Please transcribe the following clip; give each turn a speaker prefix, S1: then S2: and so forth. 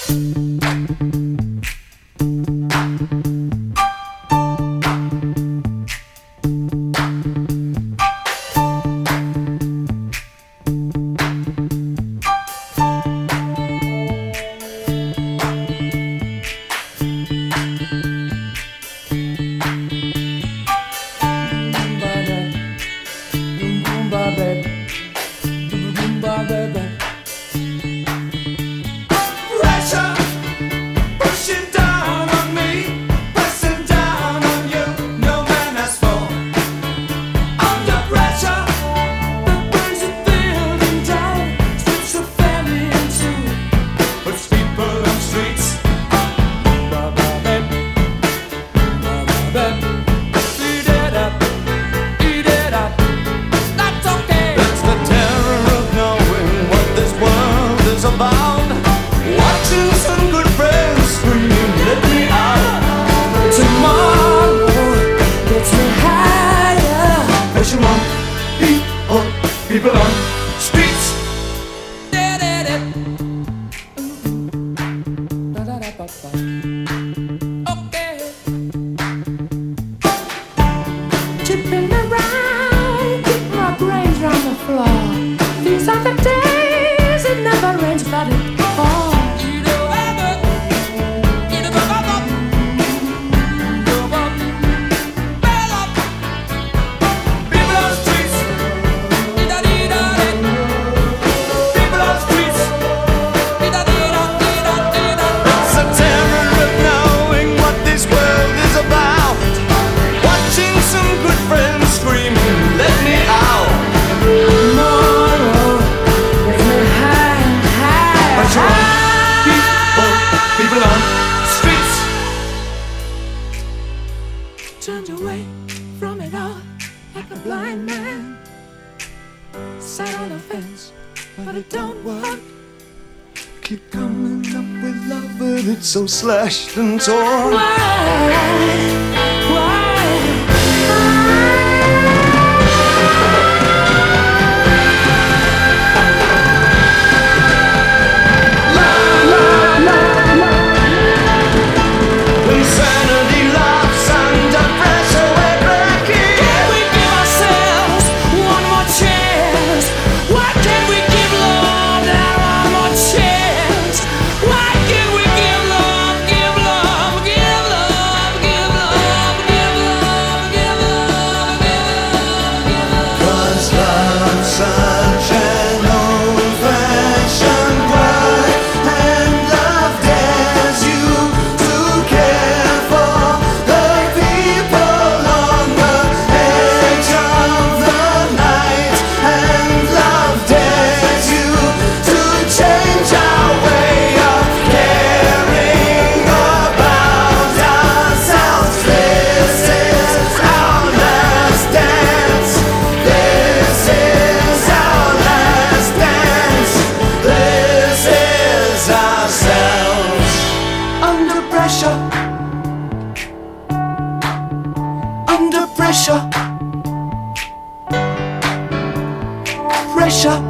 S1: People on streets.
S2: Okay. Chipping around, keep my brains round the floor. These are the days it never rains, but it falls. Turned away from it all like a blind man. Sat on the fence, but it don't work.
S1: Keep coming up with love, but it's so slashed and torn.
S2: Why? Under pressure, pressure.